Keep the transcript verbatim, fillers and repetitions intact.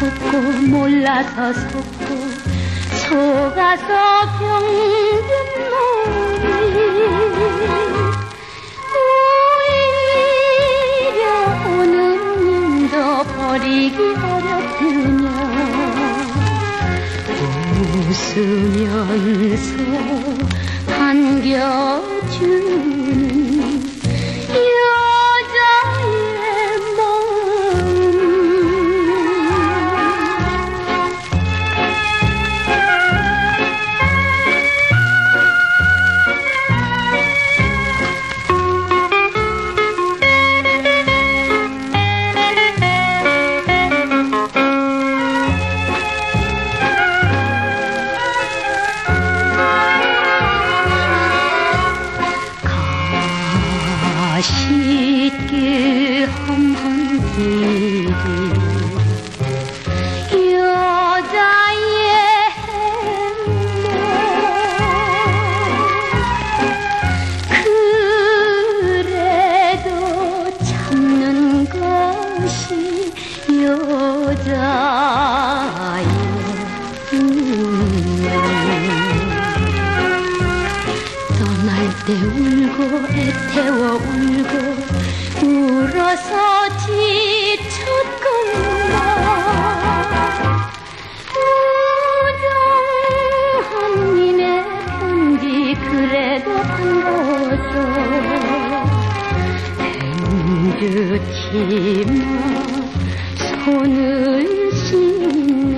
묻고 몰라서 속고 속아서 병든 몸이 오히려 오는 님도 버리기 어렵으며 웃으면서 반겨주는 여자의 마음. 가시길 험한길이 여자의 행복 그래도 참는 것이 여자의 운명 떠날 때 울고 애태워 울고 울어서 지쳤건만 우정한님의 편지 그래도 반가워서 뱀 듯이 손을 씻는